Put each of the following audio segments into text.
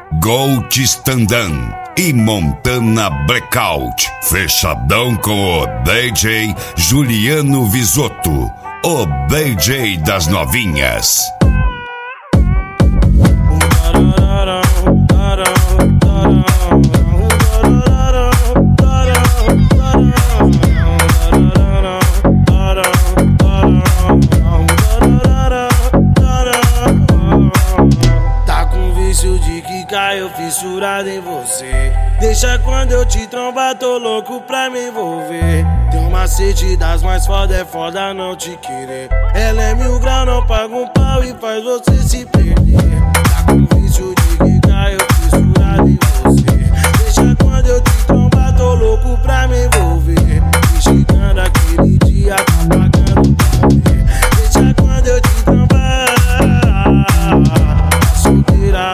Gold Standan e Montana Blackout. Fechadão com o DJ Juliano Visotto, o DJ das novinhas. De que caiu fissurado em você. Deixa quando eu te trombar, tô louco pra me envolver. Tem um macete das mais foda, é foda não te querer. Ela é 1000 graus, não paga um pau e faz você se perder. Tá com vício de que caiu fissurado em você. Deixa quando eu te trombar, tô louco pra me envolver. Me chegando aquele dia, tá pagando pra ver. Deixa quando eu te trombar, solteira.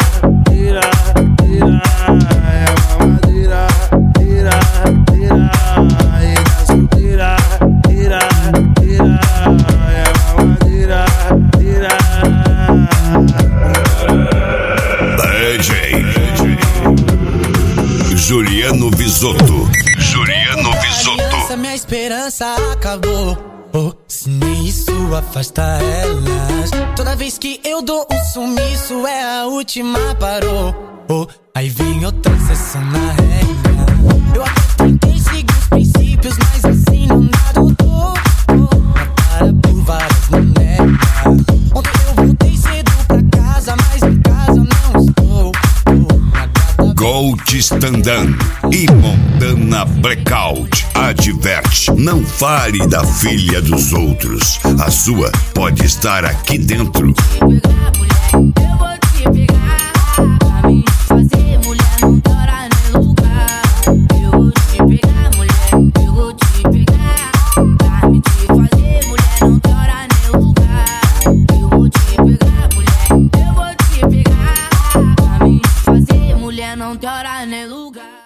Juliano Visotto. Juliano Visotto. Essa minha esperança acabou. Oh, se nem isso afasta elas. Toda vez que eu dou um sumiço é a última, parou. Oh, aí vem outra sessão na regra. Eu até tentei seguir os princípios, mas assim não dá, doutor. Na cara por várias não nega. Ontem eu voltei cedo pra casa, mas em casa não estou. Gold Standan e Montana Blackout adverte: não fale da filha dos outros. A sua pode estar aqui dentro. Eu vou te pegar, pra me fazer mulher não tora nem lugar. Eu vou te pegar, mulher, eu vou te pegar, pra me te fazer mulher não tora nem lugar. Eu vou te pegar, mulher, eu vou te pegar, pra me fazer mulher não tora nem lugar.